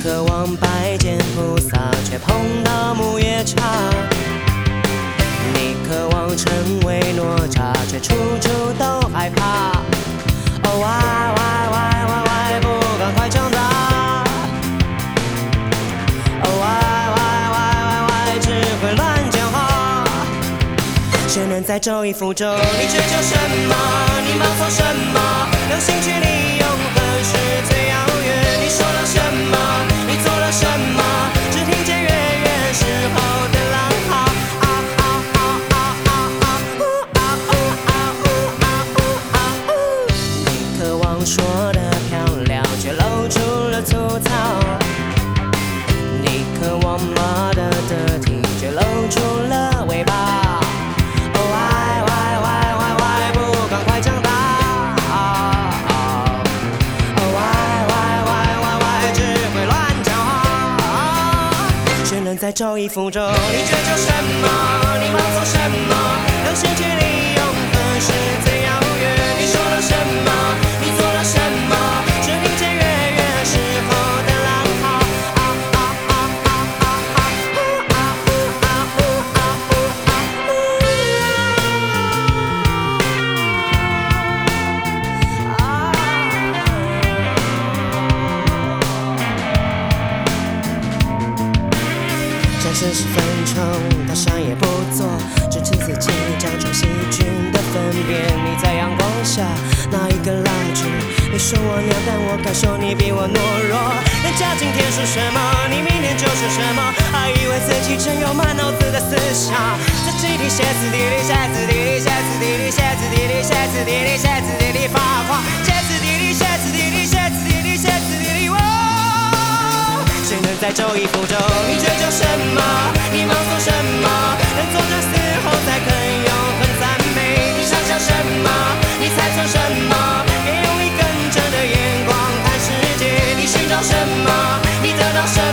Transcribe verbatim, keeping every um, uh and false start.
渴望拜见菩萨，却碰到木叶叉。你渴望成为哪吒，却处处都害怕。哦喂喂喂喂喂，不赶快长大！哦喂喂喂喂喂，只会乱讲话。谁能在周一福州？你追求什么？你忙错什么？流星距离永恒是最遥远。你说了什么？你做了什么？只听见远远时候的浪号。啊啊啊啊啊啊！呜啊呜啊呜啊呜啊呜！你渴望说的漂亮，却露出了粗糙。你渴望骂的得体，却露出了尾巴。在周一福州，你追求什么？你忙错什么？流星距离永恒是最遥远。你说了什么？你做了什么？只听见远远时候的浪号。啊啊啊啊啊啊！呜啊呜啊呜啊呜啊呜！啊！人生是分虫，他啥也不做，支持自己长出细菌的粪便。你在阳光下拿一根蜡烛，你说我娘，但我感受你比我懦弱。人家今天是什么，你明天就是什么，还以为自己真有满脑子的思想。在集体歇斯底里，歇斯底里，歇斯底里，歇斯底里，歇斯底里，歇斯底里发狂，歇斯底里，歇斯底里，歇斯底里，歇斯底里，哦！谁能在周一福州？你追求什么？你忙做什么？人做着死后才肯永恒赞美。你想象什么？你猜测什么？别用一根针的眼光看世界。你寻找什么？你得到什么？